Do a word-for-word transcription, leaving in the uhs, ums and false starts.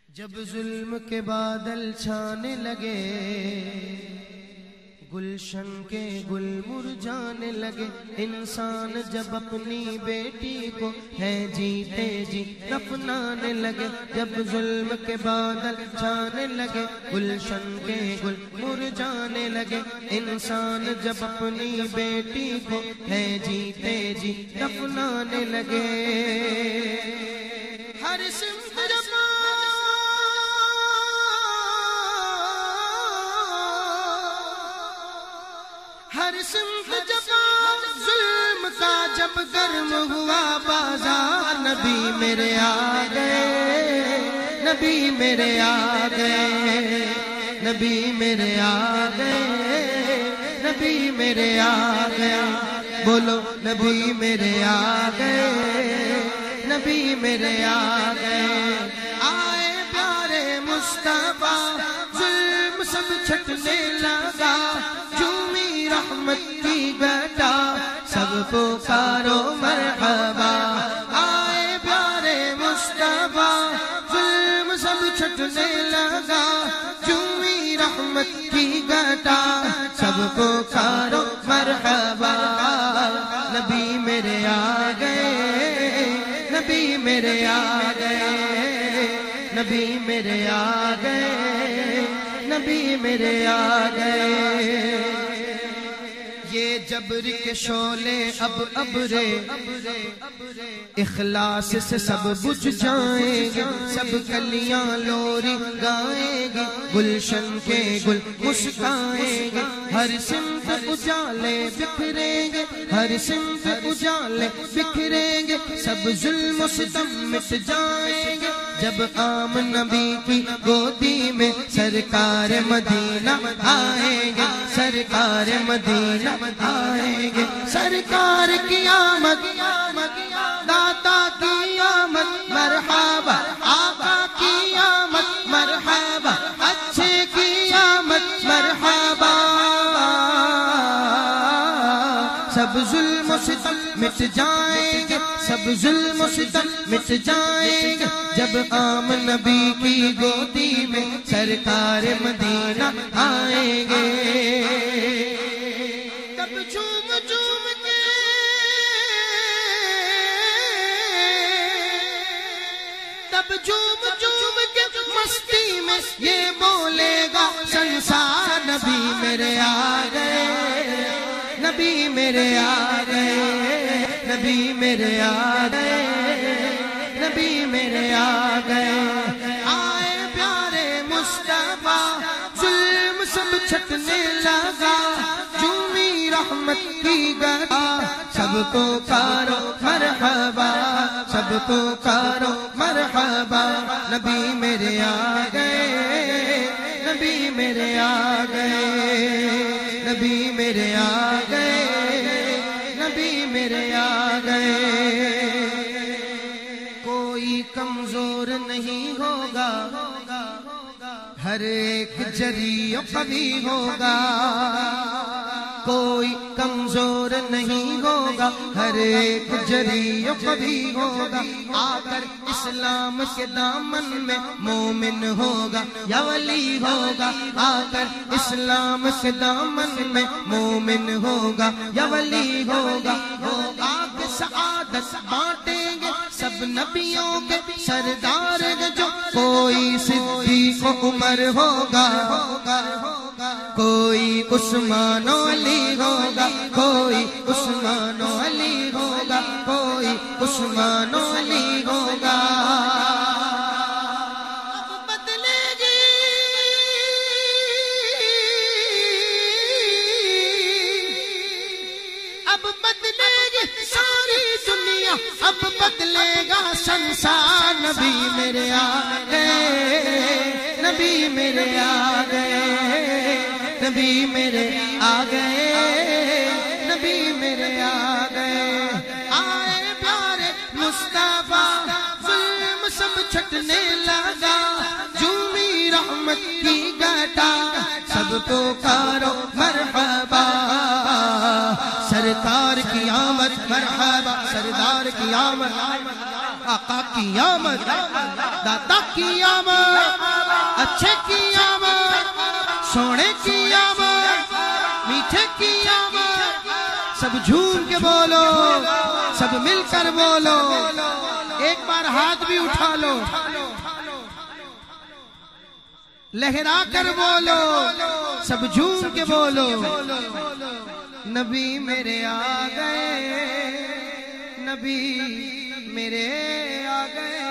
جب ظلم کے بادل چھانے لگے، گلشن کے گل مرجھانے لگے، انسان جب اپنی بیٹی کو ہے جیتے جی دفنانے لگے، جب ظلم کے بادل چھانے لگے، گلشن کے گل مرجھانے لگے، انسان جب اپنی بیٹی کو ہے جیتے جی دفنانے لگے، ہر سمت جب ہر سمت جب ظلم کا جب گرم ہوا بازار، نبی میرے آ گئے، نبی میرے آ گئے، نبی میرے آ گئے، نبی میرے آ گئے، بولو نبی میرے آ گئے، نبی میرے آ گئے، آئے پیارے مصطفیٰ، ظلم سب چھٹنے لگا، رحمت کی گھٹا سب پکارو مرحبا، آئے پیارے مصطفیٰ، ظلم سب چھٹنے لگا، چومی رحمت کی گھٹا سب پکارو مرحبا، نبی میرے آ گئے، نبی میرے آ گئے، نبی میرے آ گئے، نبی میرے آ گئے، یہ جبر کے شعلے اب ابرے اخلاص سے سب بجھ جائیں گے، سب کلیاں لوری گائیں گے، گلشن کے گل مسکائیں گے، ہر سمت اجالے بکھریں گے، ہر سمت اجالے بکھریں گے، سب ظلم و ستم مٹ جائیں گے، جب عام نبی کی گودی میں سرکار مدینہ آئیں گے، سرکار مدینہ آئیں گے، سرکار کی آمد داتا کی آمد مرحبا، آقا کی آمد مرحبا، اچھے کی آمد مرحبا، سب ظلم و ستم مٹ جائیں گے، سب ظلم و ستم مٹ جائیں گے، جب عام نبی کی گودی میں سرکار مدینہ آئیں گے، تب جھوم جھوم کے تب جھوم جھوم کے مستی میں یہ بولے گا سنسار، نبی میرے آ گئے، نبی میرے آ گئے، نبی میرے آ گئے، نبی میرے آ گئے، آئے پیارے مصطفیٰ، ظلم سب چھٹنے لگا، چومی رحمت کی گھٹا سب پکارو مرحبا، سب پکارو مرحبا، نبی میرے آ گئے، نبی میرے آ گئے، نبی میرے آ گئے، نبی میرے آ گئے، کوئی کمزور نہیں ہوگا، ہر ایک جری و قوی ہوگا، کوئی کمزور نہیں ہوگا، ہر ایک جری و قوی ہوگا، آ کر اسلام کے دامن میں مومن ہوگا یا ولی ہوگا، آ کر اسلام کے دامن میں مومن ہوگا یا ولی ہوگا، وہ آ کے سعادت بانٹیں گے سب نبیوں کے سردار، جو کوئی صدیق و عمر ہوگا، کوئی عثمان و علی ہوگا، کوئی عثمان و علی ہوگا، کوئی عثمان و علی ہوگا، اب بدلے گی اب بدلے گی ساری دنیا، اب بدلے گا سنسار، نبی میرے آ گئے، نبی میرے آ گئے، نبی میرے آ گئے، نبی میرے آ گئے، آئے پیارے مصطفیٰ، ظلم سب چھٹنے لگا، جھومی رحمت کی گھٹا سب پکارو مرحبا، سرکار کی آمد مرحبا، سردار کی آمد، آقا کی آمد، داتا کی آمد، اچھے کی آمد، سونے کی آمد، میٹھے کی آمد، سب جھوم کے بولو، سب مل کر بولو، ایک بار ہاتھ بھی اٹھا لو، لہرا کر بولو، سب جھوم کے بولو، نبی میرے آ گئے، نبی میرے آ گئے۔